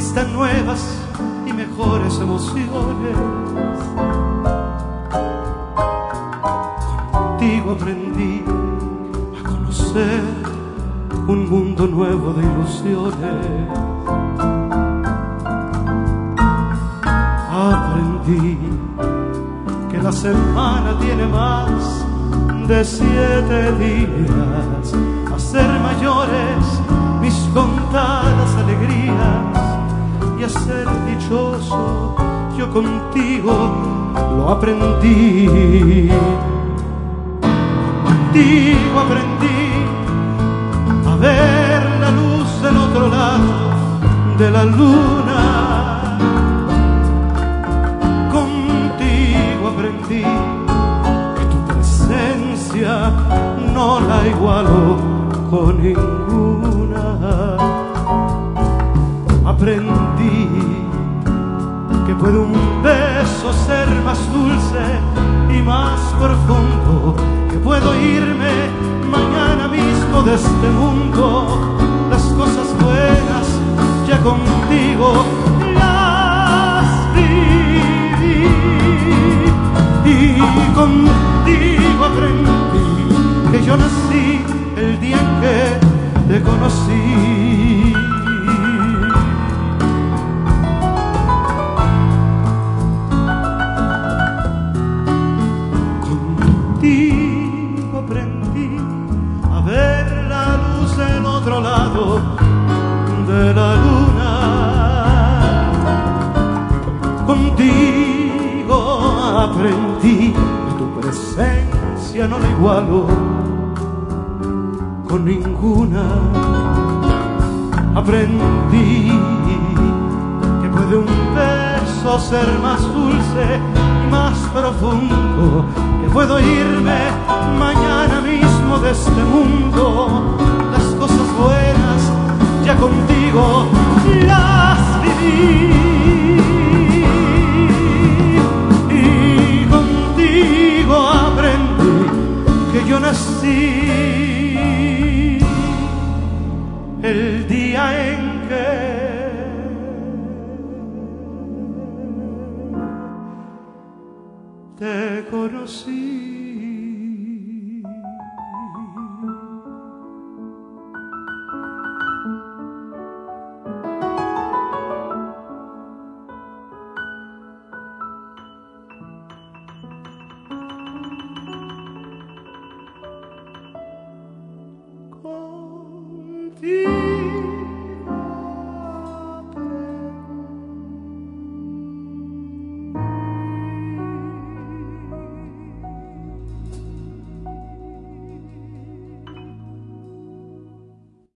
existan nuevas y mejores emociones. Contigo aprendí a conocer un mundo nuevo de ilusiones. Aprendí que la semana tiene más de 7 días, a ser mayores mis contadas alegrías y a ser dichoso yo contigo lo aprendí. Contigo aprendí a ver la luz del otro lado de la luna. Contigo aprendí que tu presencia no la igualo con ninguna. Aprendí que puede un beso ser más dulce y más profundo, que puedo irme mañana mismo de este mundo. Las cosas buenas ya contigo las viví y contigo aprendí que yo nací el día en que te conocí. Contigo aprendí a ver la luz del otro lado de la luna. Contigo aprendí que tu presencia no la igualo con ninguna. Aprendí que puede un beso ser más dulce y más profundo, que puedo irme mañana mismo de este mundo. Las cosas buenas ya contigo las viví y contigo aprendí que yo nací el día en que te conocí.